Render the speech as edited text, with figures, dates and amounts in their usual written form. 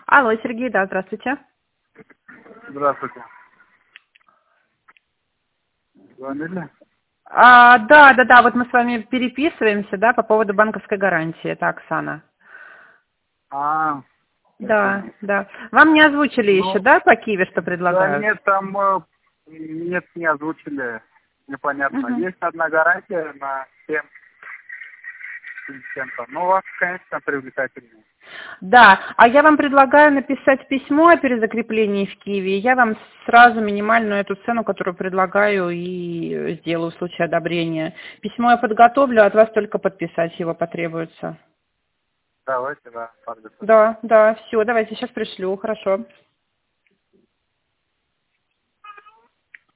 Алло, Сергей, да, здравствуйте. Здравствуйте. Звонили? Да, вот мы с вами переписываемся, да, по поводу банковской гарантии. Это Оксана. Я понял. Да. Вам не озвучили еще, Ну, да, по Киеве, что да предлагают? нет, там нет, не озвучили. Непонятно. Мгм. Есть одна гарантия на 7 чем-то. Ну, у вас, конечно, привлекательнее. Да, а я вам предлагаю написать письмо о перезакреплении в Киеве. Я вам сразу минимальную эту цену, которую предлагаю, и сделаю в случае одобрения. Письмо я подготовлю, от вас только подписать его потребуется. Давайте, да, подготовим. Да, все, давайте, сейчас пришлю, хорошо.